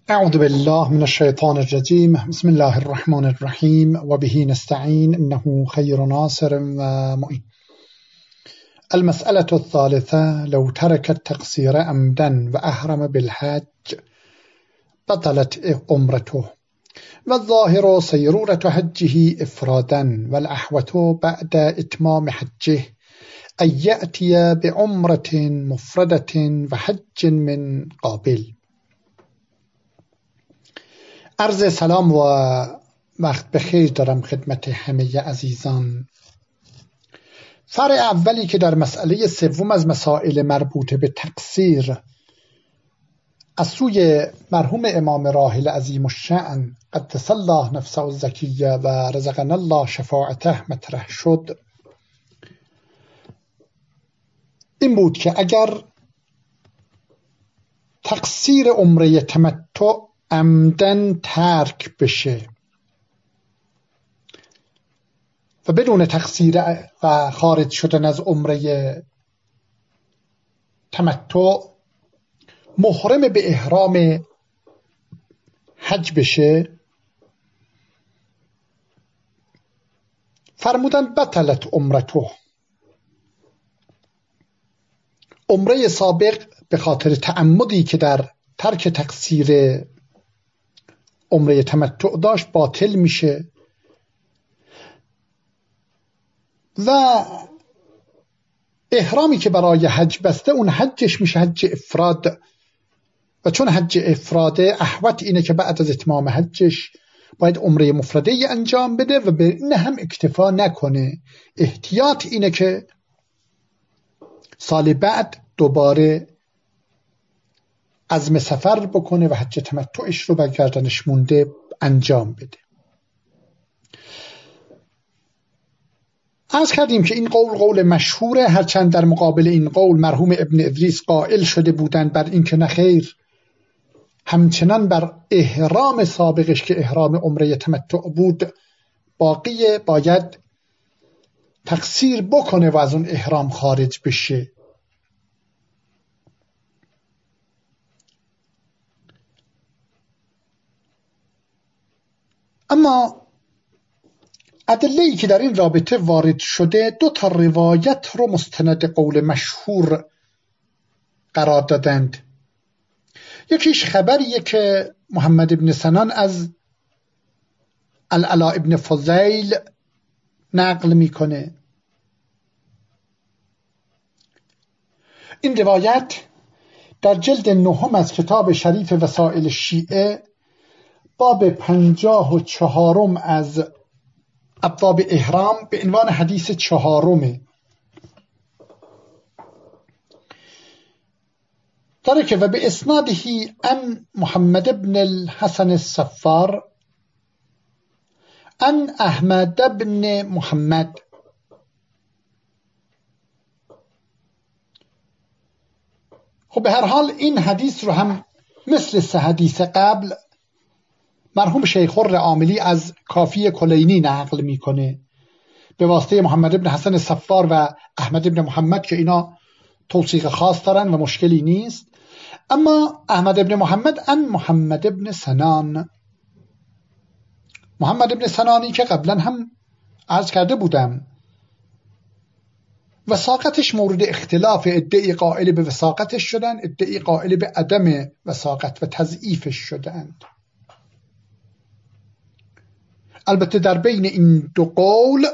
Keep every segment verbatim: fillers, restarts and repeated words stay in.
أعوذ بالله من الشيطان الرجيم. بسم الله الرحمن الرحيم وبه نستعين إنه خير ناصر ومعين. المسألة الثالثة: لو ترك التقصير عمدا وأحرم بالحج بطلت عمرته، والظاهر سيرورة حجه إفرادا، والأحوط بعد إتمام حجه أن يأتي بعمرة مفردة وحج من قابل. عرض سلام و وقت بخیر دارم خدمت همه عزیزان. فرع اولی که در مسئله سوم از مسائل مربوط به تقصیر از سوی مرحوم امام راحل عظیم الشأن قدس الله نفسه الزکیه و رزقنا الله شفاعته مطرح شد، این بود که اگر تقصیر عمره تمتع عمدن ترک بشه و بدون تقصیر و خارج شدن از عمره تمتع محرم به احرام حج بشه، فرمودن بطلت عمرته. عمره سابق به خاطر تعمدی که در ترک تقصیر عمره تمتع داشت باطل میشه و احرامی که برای حج بسته اون حجش میشه حج افراد، و چون حج افراده احوط اینه که بعد از اتمام حجش باید عمره مفرده انجام بده و به این هم اکتفا نکنه. احتیاط اینه که سال بعد دوباره عزم سفر بکنه و حج تمتعش رو برگردنش مونده انجام بده. عرض کردیم که این قول قول مشهوره، هرچند در مقابل این قول مرحوم ابن ادریس قائل شده بودند بر این که نخیر، همچنان بر احرام سابقش که احرام عمره تمتع بود باقی باید تقصیر بکنه و از اون احرام خارج بشه. اما ادله‌ای که در این رابطه وارد شده دو تا روایت رو مستند قول مشهور قرار دادند. یکیش خبریه که محمد ابن سنان از العلا ابن فضیل نقل میکنه. این روایت در جلد نهم از کتاب شریف وسائل شیعه باب پنجاه و چهارم از ابواب احرام به عنوان حدیث چهارمه داره که و به اسنادهی ان محمد ابن الحسن الصفار ان احمد ابن محمد. خب به هر حال این حدیث رو هم مثل سه حدیث قبل مرحوم شیخ الرعاملی از کافی کلینی نقل میکنه به واسطه محمد ابن حسن صفار و احمد ابن محمد که اینا توثیق خاص دارن و مشکلی نیست. اما احمد ابن محمد ان محمد ابن سنان، محمد ابن سنانی که قبلا هم عرض کرده بودم وثاقتش مورد اختلاف، ادعی قائل به وثاقتش شدن، ادعی قائل به عدم وثاقت و تضعیفش شدند. البته در بین این دو قول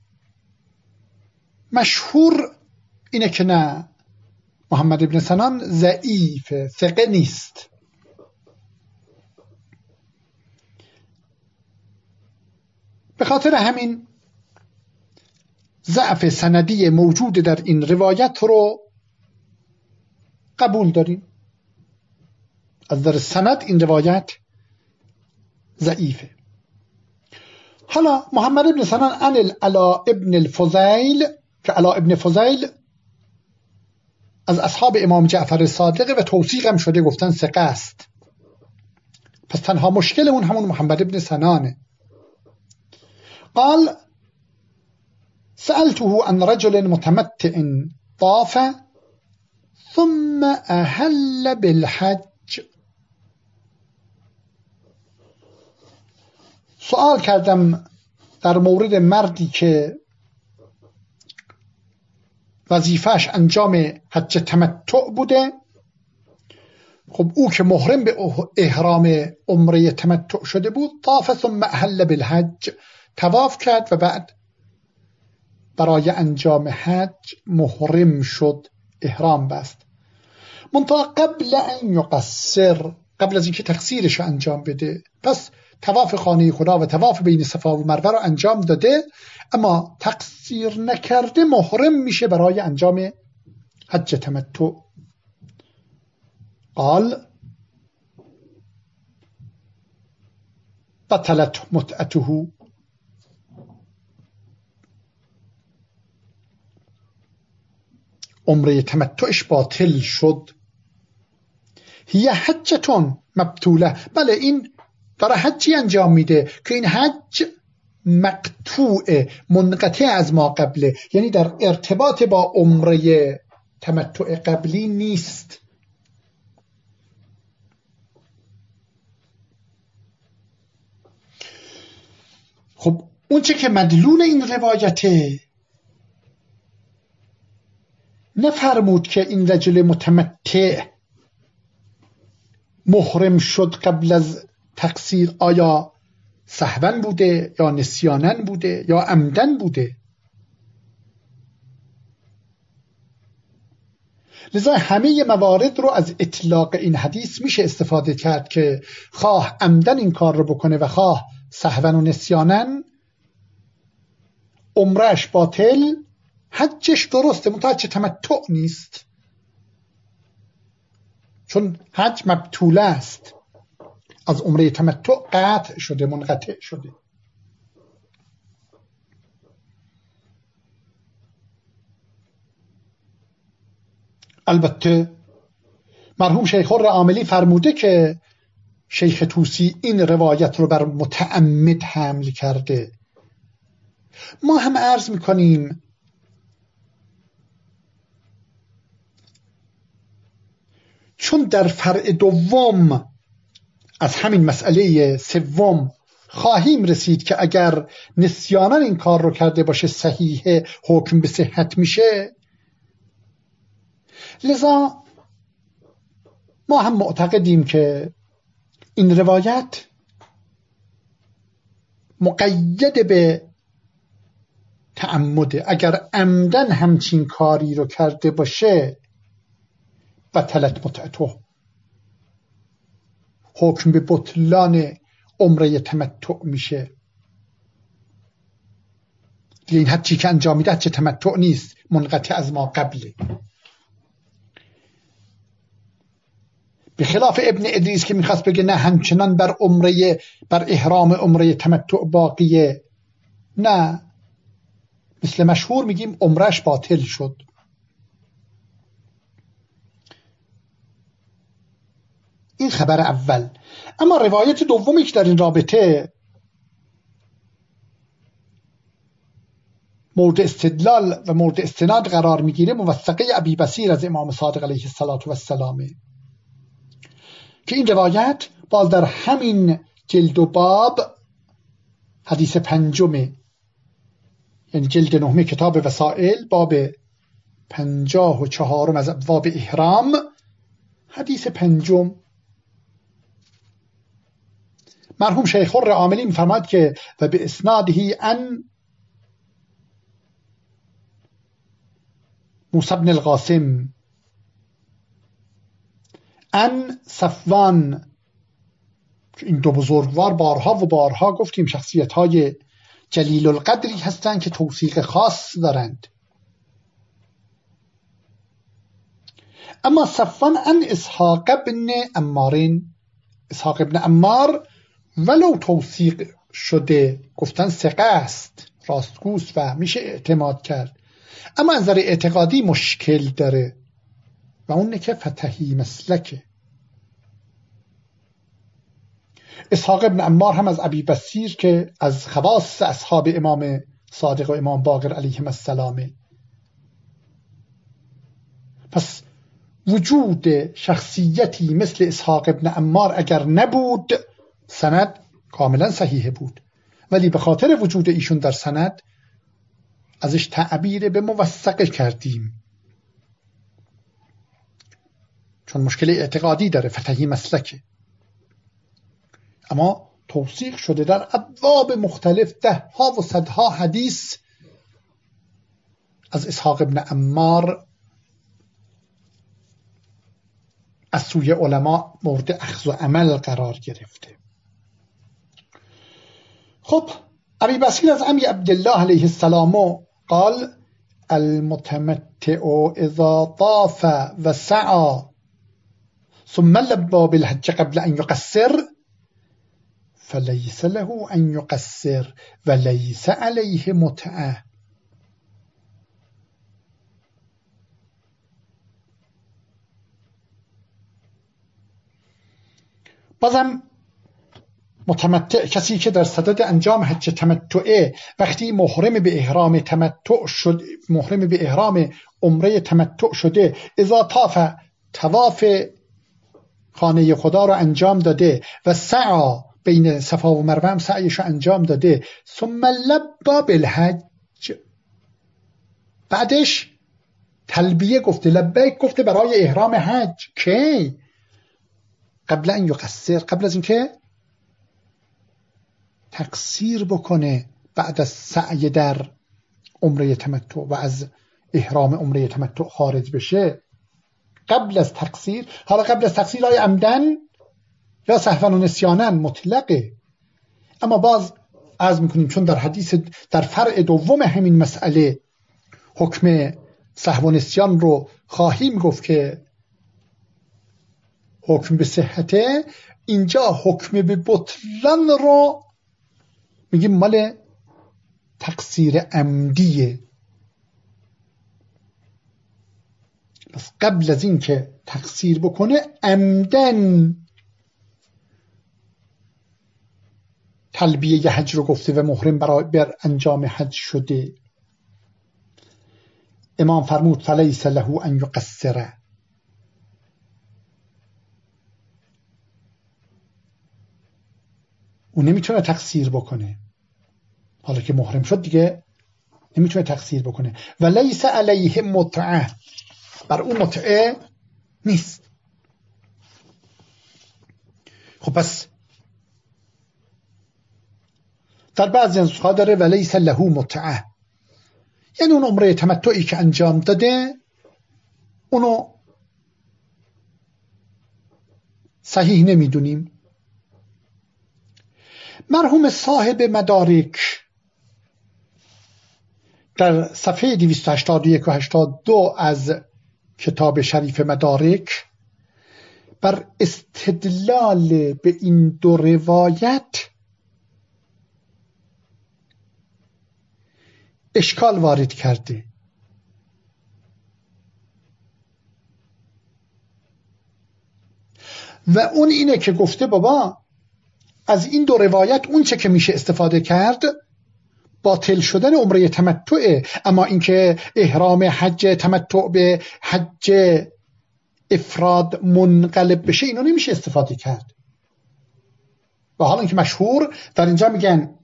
مشهور اینه که نه، محمد ابن سنان ضعیف، ثقه نیست. به خاطر همین ضعف سندی موجود در این روایت رو قبول داریم. از در سند این روایت ضعیفه. حالا محمد ابن سنان عن العلا ابن الفضیل که علا ابن فضیل از اصحاب امام جعفر صادق و توثیق هم شده، گفتن ثقه است، پس تنها مشکل اون همون محمد ابن سنانه. قال سألته عن رجل متمتع طاف ثم احل بالحج. سوال کردم در مورد مردی که وظیفهش انجام حج تمتع بوده. خب او که محرم به احرام عمره تمتع شده بود، طاف ثم احل بالحج، طواف کرد و بعد برای انجام حج محرم شد، احرام بست. منتها قبل ان یقصر، قبل از اینکه تقصیرش رو انجام بده، پس طواف خانه خدا و طواف بین صفا و مروه رو انجام داده، اما تقصیر نکرده محرم میشه برای انجام حج تمتع. قال بطلت متعته، عمره تمتعش باطل شد. هی حجتون مبتوله، بله این داره حجی انجام میده که این حج مقطوع، منقطع از ما قبله، یعنی در ارتباط با عمره تمتع قبلی نیست. خب اون چه که مدلول این روایته، نفرمود که این رجل متمتع محرم شد قبل از تقصیر آیا سهواً بوده یا نسیاناً بوده یا عمدن بوده. لذا همه موارد رو از اطلاق این حدیث میشه استفاده کرد که خواه عمدن این کار رو بکنه و خواه سهواً و نسیاناً، عمرش باطل، حجش درسته، منتها حج تمتع نیست، چون حج مبطوله است، از عمره تمتع قطع شده، منقطع شده. البته مرحوم شیخ الرعاملی فرموده که شیخ طوسی این روایت رو بر متعمد حمل کرده. ما هم عرض میکنیم چون در فرع دوم از همین مسئله سوم خواهیم رسید که اگر نسیانا این کار رو کرده باشه صحیح، حکم به صحت میشه، لذا ما هم معتقدیم که این روایت مقید به تعمده. اگر عمدن همچین کاری رو کرده باشه بطلت متعته، حکم به بطلان عمره تمتع میشه. دیگه این حجی که انجام میده حج تمتع نیست، منقطع از ما قبله. به خلاف ابن ادریس که میخواست بگه نه همچنان بر عمره، بر احرام عمره تمتع باقیه، نه، مثل مشهور میگیم عمرش باطل شد. این خبر اول. اما روایت دومی که در این رابطه مورد استدلال و مورد استناد قرار میگیره، موثقه ابی بصیر از امام صادق علیه السلام، که این روایت باز در همین جلد و باب حدیث پنجمه، یعنی جلد نهم کتاب وسائل، باب پنجاه و چهارم از ابواب احرام، حدیث پنجم. مرحوم شیخ الرعاملی می‌فرماید که و به اسناده ان موسی بن القاسم ان صفوان، این دو بزرگوار بارها و بارها گفتیم شخصیت‌های جلیل القدری هستند که توثیق خاص دارند. اما صفوان ان اسحاق ابن عمارین، اسحاق ابن عمار ولو توثیق شده گفتن ثقه است، راستگوست و میشه اعتماد کرد، اما از نظر اعتقادی مشکل داره و اونه که فتحی مسلکه. اسحاق ابن عمار هم از ابی بصیر که از خواص اصحاب امام صادق و امام باقر علیهم السلام. پس وجود شخصیتی مثل اسحاق ابن عمار اگر نبود، سند کاملا صحیح بود. ولی به خاطر وجود ایشون در سند ازش تعبیر به موثقه کردیم، چون مشکل اعتقادی داره، فتحی مسلکه، اما توثیق شده در ابواب مختلف، ده ها و صدها حدیث از اسحاق ابن عمار از سوی علما مورد اخذ و عمل قرار گرفته. خب ابی بصیر از عمی عبدالله علیه السلام قال المتمتع اذا طاف و سعى ثم لبى بالحج قبل ان يقصر فليس له ان يقصر وليس عليه متعه. بازم متمتع کسی که در صدد انجام حج تمتعه، وقتی محرم به احرام تمتع شد، محرم به احرام عمره تمتع شده، اذا طاف، طواف خانه خدا را انجام داده، و سعی، بین صفا و مروه هم سعیش را انجام داده، ثم لبا بالحج، بعدش تلبیه گفته، لبیک گفته برای احرام حج. کی؟ قبل ان یقصر، قبل از اینکه تقصیر بکنه بعد از سعی در عمره تمتع و از احرام عمره تمتع خارج بشه، قبل از تقصیر. حالا قبل از تقصیر آیا عمدن یا سهوا و نسیانا مطلقه، اما باز عرض میکنیم چون در حدیث در فرع دوم همین مسئله حکم سهوا و نسیان رو خواهیم گفت که حکم به صحته، اینجا حکم به بطلان رو میگیم مال تقصیر عمدیه. پس قبل از این که تقصیر بکنه عمدن تلبیه حج رو گفته و محرم برای بر انجام حج شده. امام فرمود فلیس له ان یقصره، او نمیتونه تقصیر بکنه، حالا که محرم شد دیگه نمیتونه تقصیر بکنه. و لیس علیه متعه، بر اون متعه نیست. خب پس در بعضی نسخه داره و لیس له متعه، یعنی اون عمره تمتعی که انجام داده اونو صحیح نمیدونیم. مرحوم صاحب مدارک در صفحه دویست و هشتاد و یک و هشتاد و دو از کتاب شریف مدارک بر استدلال به این دو روایت اشکال وارد کرده. و اون اینه که گفته بابا از این دو روایت اون چه که میشه استفاده کرد باطل شدن عمره تمتعه، اما اینکه احرام حج تمتع به حج افراد منقلب بشه اینو نمیشه استفاده کرد. و حالا اینکه مشهور در اینجا میگن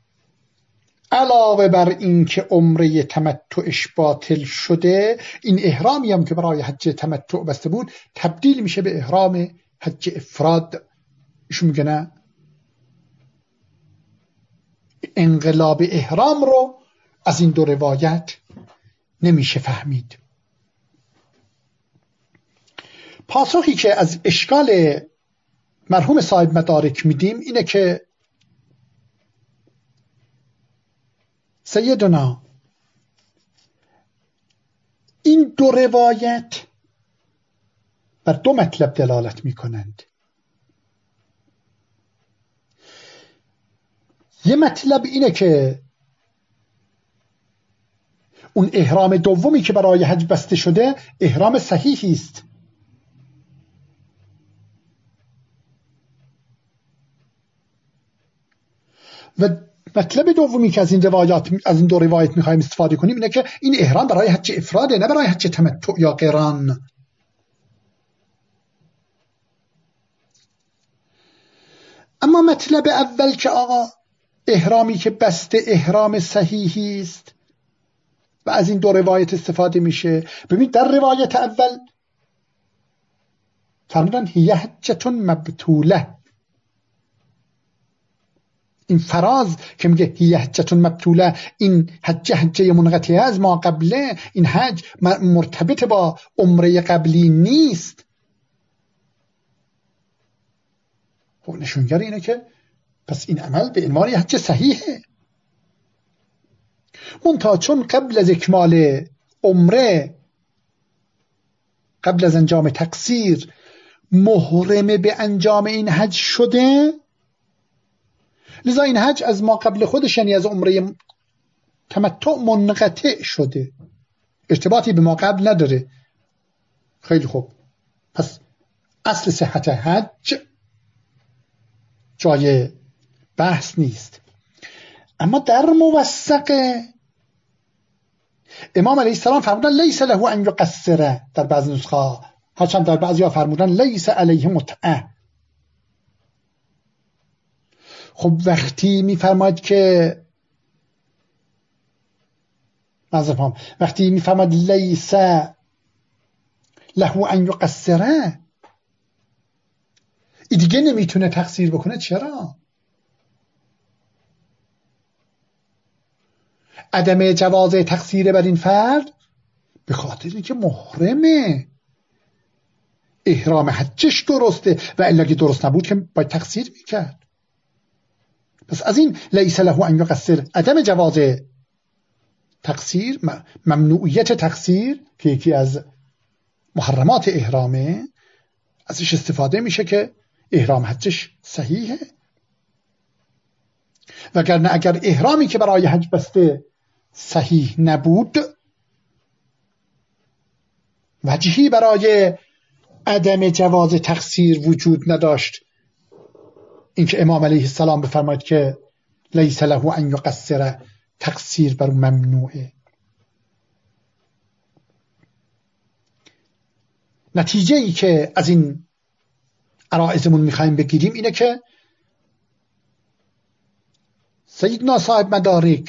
علاوه بر این که عمره تمتعش باطل شده، این احرامی هم که برای حج تمتع بسته بود تبدیل میشه به احرام حج افراد. ایشون میگه نه، انقلاب احرام رو از این دو روایت نمیشه فهمید. پاسخی که از اشکال مرحوم صاحب مدارک میدیم اینه که سیدنا این دو روایت بر دو مطلب دلالت میکنند. یه مطلب اینه که اون احرام دومی که برای حج بسته شده احرام صحیحی است و مطلب دومی که از این روایات از این دو روایت میخوایم استفاده کنیم اینه که این احرام برای حج افراده، نه برای حج تمتع یا قران. اما مطلب اول که آقا احرامی که بسته احرام صحیحی است و از این دو روایت استفاده میشه. ببین در روایت اول فرمودن هی حجة مبتوله، این فراز که میگه هی حجة مبتوله، این حج حجه منقطعه از ما قبله، این حج مرتبط با عمره قبلی نیست. خب نشونگر اینه که پس این عمل به عنوان حج صحیحه. منتها چون قبل از اکمال عمره، قبل از انجام تقصیر، محرم به انجام این حج شده، لذا این حج از ما قبل خودش، یعنی از عمره تمتع، منقطع شده، ارتباطی به ما قبل نداره. خیلی خوب، پس اصل صحت حج جای بحث نیست. اما در موثقه امام علیه السلام فرمودن لیس له ان یقصر، در بعضی نسخه، هرچند در بعضی ها فرمودن لیس علیه متعه. خب وقتی میفرماید که معذرت، وقتی میفرماید لیس له ان یقصر، ای دیگه نمیتونه تقصیر بکنه. چرا؟ عدم جواز تقصیر بر این فرد به خاطر اینکه محرمه، احرام حجش درسته و الا که درست نبود که باید تقصیر میکرد. پس از این لیس له ان یقصر، عدم جواز تقصیر، ممنوعیت تقصیر که یکی از محرمات احرامه، ازش استفاده میشه که احرام حجش صحیحه. وگرنه اگر احرامی که برای حج بسته صحیح نبود، وجهی برای عدم جواز تقصیر وجود نداشت. اینکه امام علیه السلام بفرماید که لیس له ان یقصر، تقصیر بر ممنوعه. نتیجه ای که از این عرائزمون میخوایم بگیریم اینه که سیدنا صاحب مدارک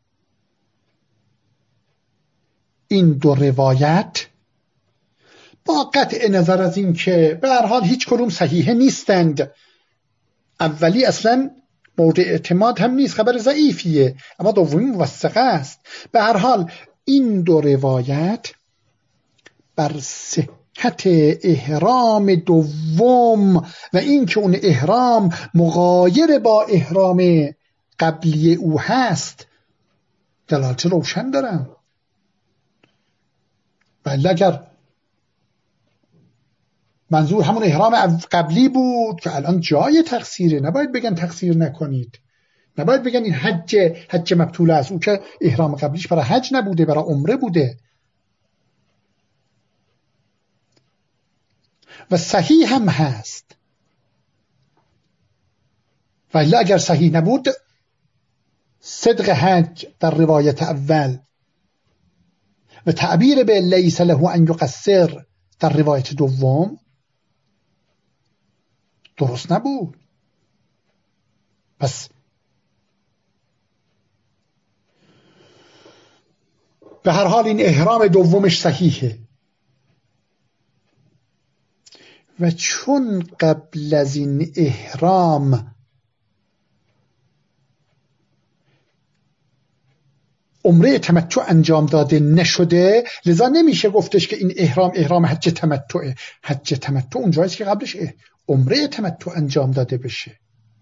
این دو روایت با قطع نظر از این که به هر حال هیچ کدوم صحیحه نیستند، اولی اصلا مورد اعتماد هم نیست، خبر ضعیفیه، اما دومی موثقه است، به هر حال این دو روایت بر صحت احرام دوم و این که اون احرام مغایر با احرام قبلی او هست دلالت روشن دارم. ولی اگر منظور همون احرام قبلی بود که الان جای تقصیره، نباید بگن تقصیر نکنید، نباید بگن این حج حج مبتوله است، او که احرام قبلیش برای حج نبوده، برای عمره بوده. و صحیح هم هست، ولی اگر صحیح نبود، صدق حج در روایت اول و تعبیر به لیس له ان یقصر در روایت دوم درست نبود. پس به هر حال این احرام دومش صحیحه و چون قبل از این احرام عمره تمتع انجام داده نشده، لذا نمیشه گفتش که این احرام احرام حج تمتعه. حج تمتع اونجاییست که قبلش عمره تمتع انجام داده بشه.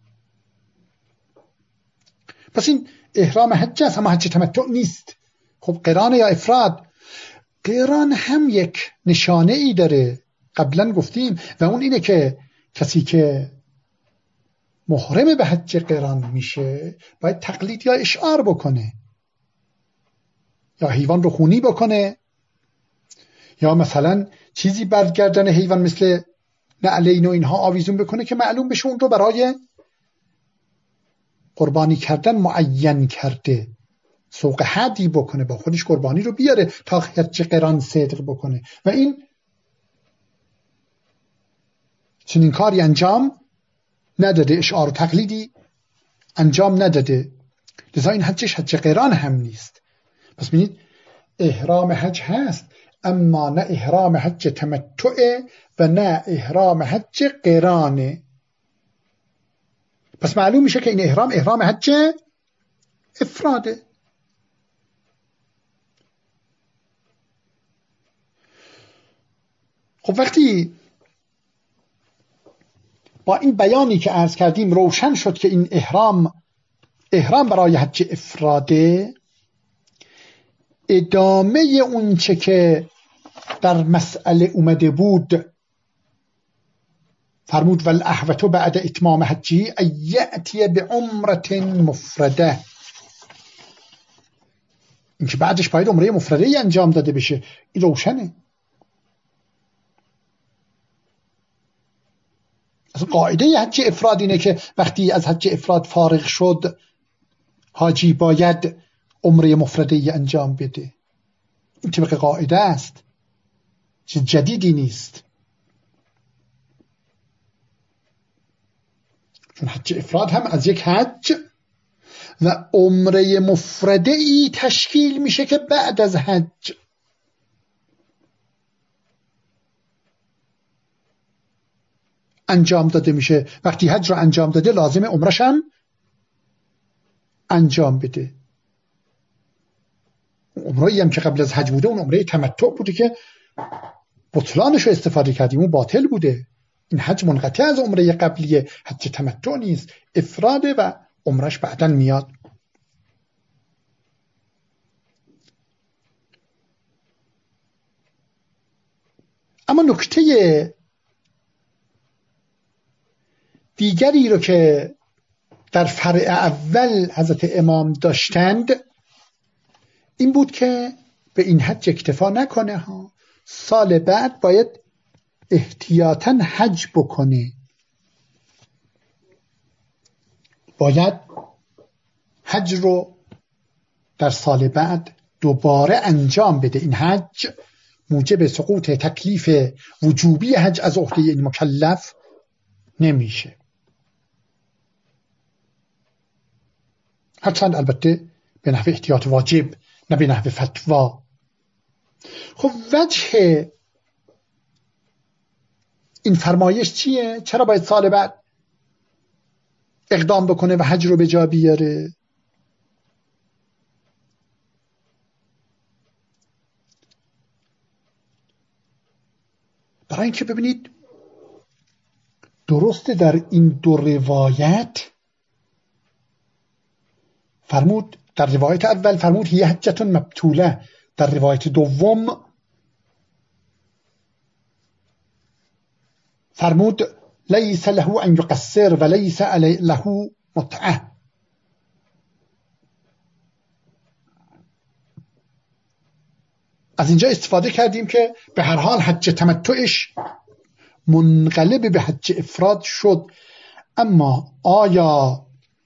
پس این احرام حج است اما حج تمتع نیست. خب قران یا افراد؟ قران هم یک نشانه ای داره، قبلا گفتیم، و اون اینه که کسی که محرم به حج قران میشه باید تقلید یا اشعار بکنه، یا حیوان رو خونی بکنه، یا مثلا چیزی برگردن حیوان مثل نعلین و اینها آویزون بکنه که معلوم بشه اون رو برای قربانی کردن معین کرده، سوق حدی بکنه، با خودش قربانی رو بیاره تا حج قران صدق بکنه. و این چنین کاری انجام نداده، اشعار و تقلیدی انجام نداده، لذا این حجش حج قران هم نیست. پس ببینید احرام حج هست اما نه احرام حج تمتع و نه احرام حج قرانه. پس معلوم میشه که این احرام احرام حج افراده. خب وقتی با این بیانی که عرض کردیم روشن شد که این احرام احرام برای حج افراده، ادامه اون چه که در مسئله اومده بود فرمود والاحوط بعد اتمام حجی ان یأتی بعمره مفرده، این که بعدش باید عمره مفرده انجام داده بشه. این روشنه. از قاعده حج افراد اینه که وقتی از حج افراد فارغ شد حاجی باید عمره مفرده انجام بده. این طبق قاعده است، چیز جدیدی نیست. چون حج افراد هم از یک حج و عمره مفرده ای تشکیل میشه که بعد از حج انجام داده میشه. وقتی حج رو انجام داده لازم عمرش هم انجام بده. عمره‌ای هم که قبل از حج بوده اون عمره تمتع بوده که بطلانش رو استفاده کردیم، اون باطل بوده. این حج منقطع از عمره قبلیه، حج تمتع نیست، افراده و عمرش بعداً میاد. اما نکته دیگری رو که در فرع اول حضرت امام داشتند این بود که به این حج اکتفا نکنه ها، سال بعد باید احتیاطاً حج بکنه، باید حج رو در سال بعد دوباره انجام بده. این حج موجب سقوط تکلیف وجوبی حج از عهده این مکلف نمیشه، هرچند البته به نحو احتیاط واجب نه به نحو فتوا. خب وجه این فرمایش چیه؟ چرا باید سال بعد اقدام بکنه و حج رو به جا بیاره؟ برای اینکه ببینید درسته در این دو روایت فرمود، در روایت اول فرمود هی حجتون مبتوله، در روایت دوم فرمود لیس له ان یقصر و لیس له متعه. از اینجا استفاده کردیم که به هر حال حج تمتعش منقلب به حج افراد شد، اما آیا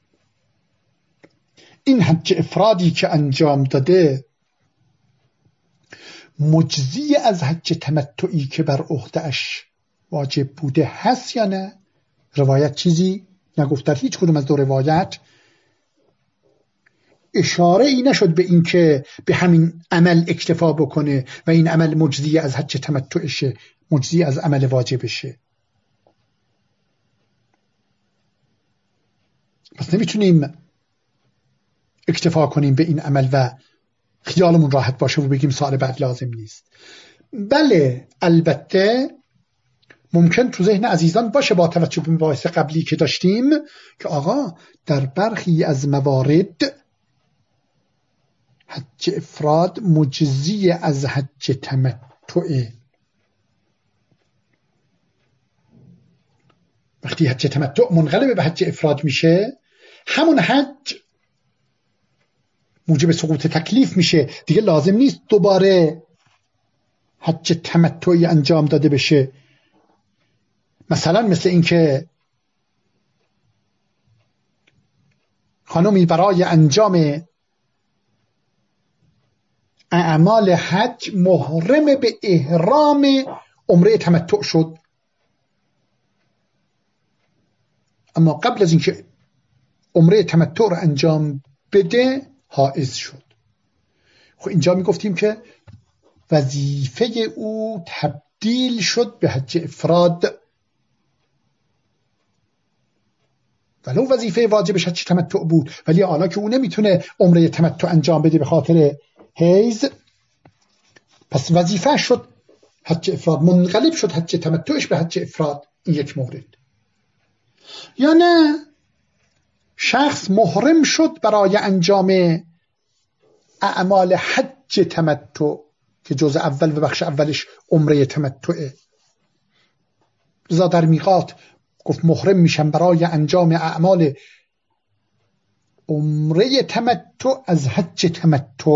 این حج افرادی که انجام داده مجزی از حج تمتعی که بر عهده‌اش واجب بوده هست یا نه؟ روایت چیزی نگفت، در هیچ کدوم از دو روایت اشاره ای نشد به این که به همین عمل اکتفا بکنه و این عمل مجزی از حج تمتعشه، مجزی از عمل واجبشه. پس نمیتونیم اکتفا کنیم به این عمل و خیالمون راحت باشه و بگیم سال بعد لازم نیست. بله البته ممکن تو ذهن عزیزان باشه با توجه به مباحث قبلی که داشتیم که آقا در برخی از موارد حج افراد مجزی از حج تمتعه. وقتی حج تمتع منقلب به حج افراد میشه، همون حج موجب سقوط تکلیف میشه، دیگه لازم نیست دوباره حج تمتعی انجام داده بشه. مثلا مثل این که خانمی برای انجام اعمال حج محرم به احرام عمره تمتع شد، اما قبل از اینکه عمره تمتع رو انجام بده حائز شد. خب اینجا میگفتیم که وظیفه او تبدیل شد به حج افراد، ولو وظیفه واجبش حج تمتع بود، ولی حالا که او نمیتونه عمره تمتع انجام بده به خاطر حیض، پس وظیفه شد حج افراد، منقلب شد حج تمتعش به حج افراد. این یک مورد. یا نه شخص محرم شد برای انجام اعمال حج تمتع که جزء اول و بخش اولش عمره تمتعه، لذا در میقات گفت محرم میشم برای انجام اعمال عمره تمتع از حج تمتع،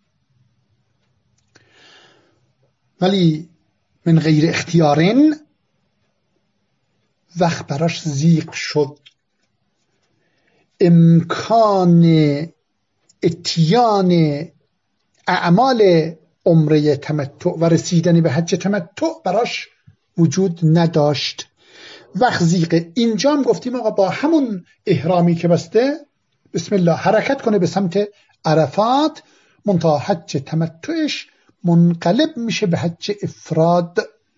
ولی من غیر اختیارن وقت براش ضیق شد امکان اتیان اعمال عمره تمتع و رسیدن به حج تمتع براش وجود نداشت. وقت ضیقه. اینجا هم گفتیم آقا با همون احرامی که بسته بسم الله حرکت کنه به سمت عرفات، منتها حج تمتعش منقلب میشه به حج افراد.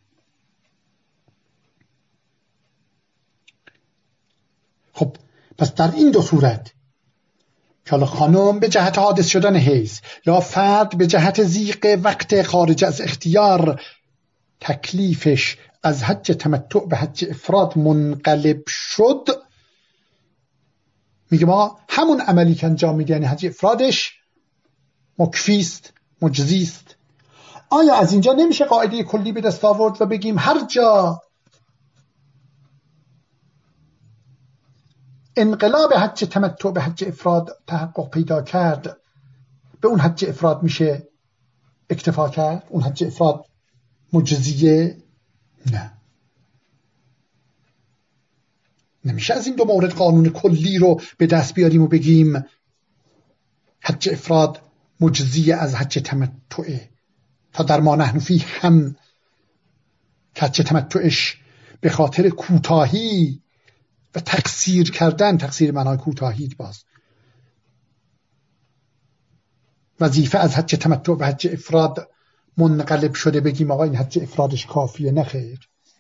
خب پس در این دو صورت که حالا خانم به جهت حادث شدن حیض یا فرد به جهت ضیق وقت خارج از اختیار تکلیفش از حج تمتع به حج افراد منقلب شد، میگه ما همون عملی که انجام میده یعنی حج افرادش مکفیست، مجزیست. آیا از اینجا نمیشه قاعده کلی به دست آورد و بگیم هر جا انقلاب حج تمتع به حج افراد تحقق پیدا کرد به اون حج افراد میشه اکتفا کرد، اون حج افراد مجزیه؟ نه، نمیشه از این دو مورد قانون کلی رو به دست بیاریم و بگیم حج افراد مجزیه از حج تمتعه، تا در ما نحن فیه هم حج تمتعش به خاطر کوتاهی و تقصیر کردن، تقصیر معنای کوتاهی، باز وظیفه از حج تمتع به حج افراد منقلب شده بگیم آقا این حج افرادش کافیه؟ نه خیر.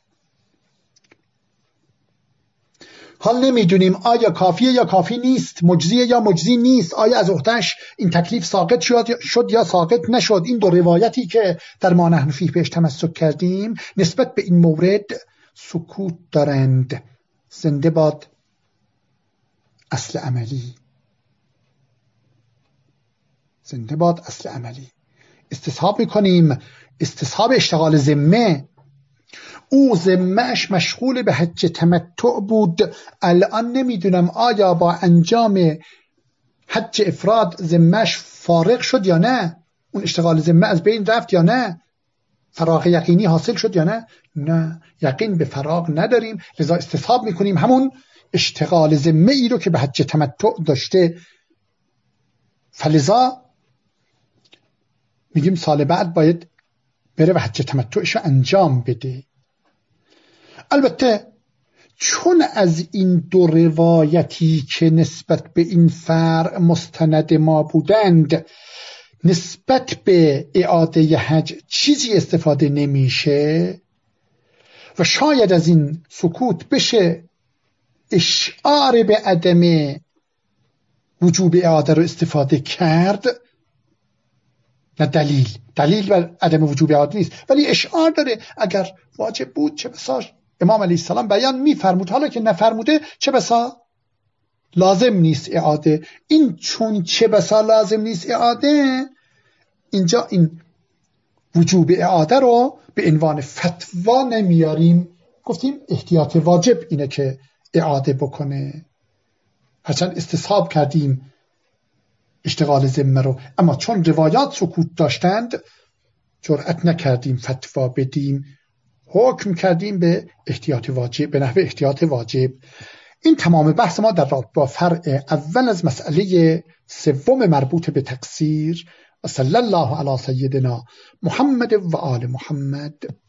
حال نمیدونیم آیا کافیه یا کافی نیست، مجزیه یا مجزی نیست، آیا از عهده‌اش این تکلیف ساقط شد, شد یا ساقط نشد. این دو روایتی که در ما نحن فیه بهش تمسک کردیم نسبت به این مورد سکوت دارند. زنده باد اصل عملی، زنده باد اصل عملی. استصحاب میکنیم، استصحاب اشتغال ذمه. او ذمهش مشغول به حج تمتع بود، الان نمیدونم آیا با انجام حج افراد ذمهش فارغ شد یا نه، اون اشتغال ذمه از بین رفت یا نه، فراغ یقینی حاصل شد یا نه. نه، یقین به فراغ نداریم، لذا استصحاب میکنیم همون اشتغال ذمه ای رو که به حج تمتع داشته، فلذا میگیم سال بعد باید بره و حج تمتعش رو انجام بده. البته چون از این دو روایتی که نسبت به این فرع مستند ما بودند نسبت به اعاده حج چیزی استفاده نمیشه و شاید از این سکوت بشه اشعار به عدم وجوب اعاده رو استفاده کرد، نه دلیل دلیل بر عدم وجوب اعاده نیست، ولی اشعار داره اگر واجب بود چه بسا امام علیه السلام بیان میفرمود، حالا که نفرموده چه بسا لازم نیست اعاده. این چون چه بسا لازم نیست اعاده، اینجا این وجوب اعاده رو به عنوان فتوا نمیاریم، گفتیم احتیاط واجب اینه که اعاده بکنه، هرچند استصحاب کردیم اشتغال ذمه رو، اما چون روایات سکوت داشتند جرأت نکردیم فتوا بدیم، حکم کردیم به احتیاط واجب، به نحو احتیاط واجب. این تمام بحث ما در رابطه با فرع اول از مسئله سوم مربوط به تقصیر. و صلی الله علی سیدنا محمد و آل محمد.